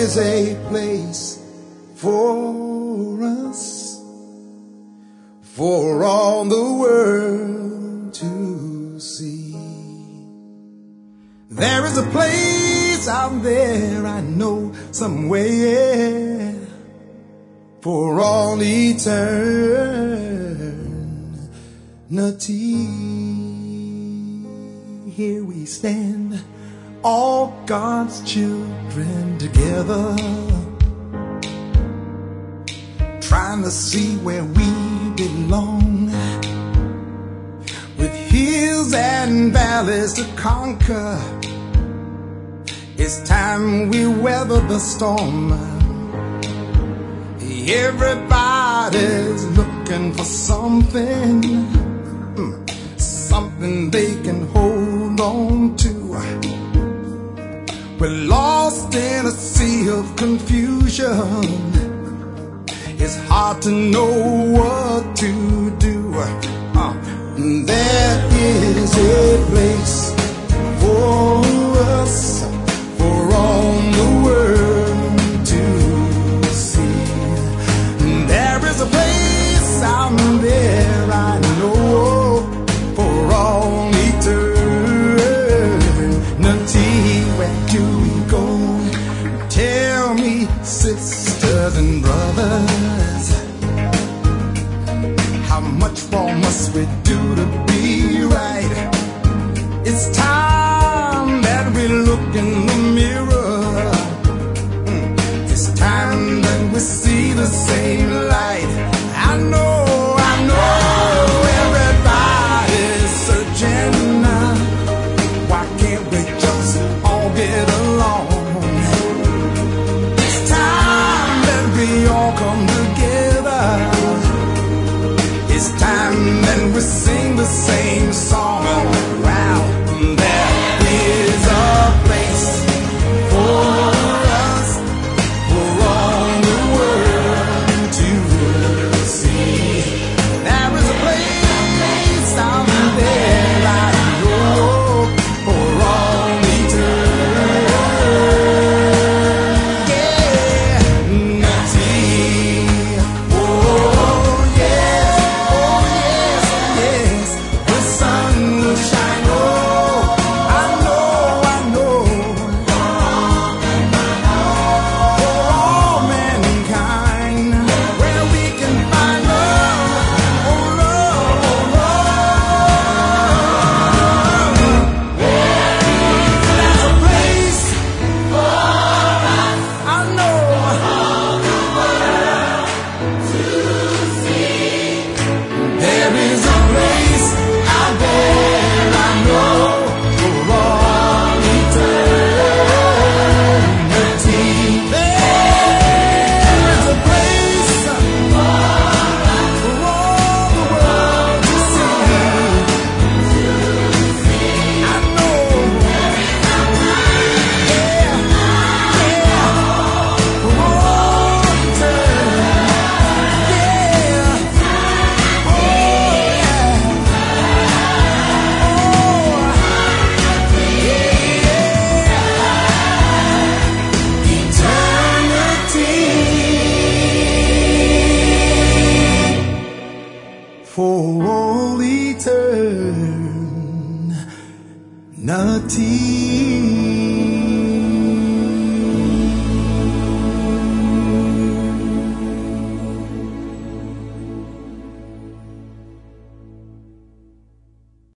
is a place for us, for all the world to see. There is a place out there, I know, somewhere, for all eternity. Here we stand, all God's children together, trying to see where we belong, with hills and valleys to conquer. It's time we weather the storm. Everybody's looking for something, something they can hold on to. We're lost in a sea of confusion. It's hard to know what to do. There is a place for us, for all the world to see. There is a place out there, I know, for all eternity. Where do we go? Tell me, sisters and brothers, how much more must we do to be right? It's time that we look in the mirror. It's time that we see the same light. I know everybody's searching now. Why can't we just all get along? It's time that we all come together. It's time that we sing the same song. Wow, there is a place for us, for all the world to see. There is a place out there, I know, for all eternity. Oh yes, the sun will shine. Oh, I know, for all mankind, where we can find love. Oh love, there's a place for us, I know, there is a place out there, I know, for all eternity. There is a place for all the world to see. I know, for all eternity. For all eternity.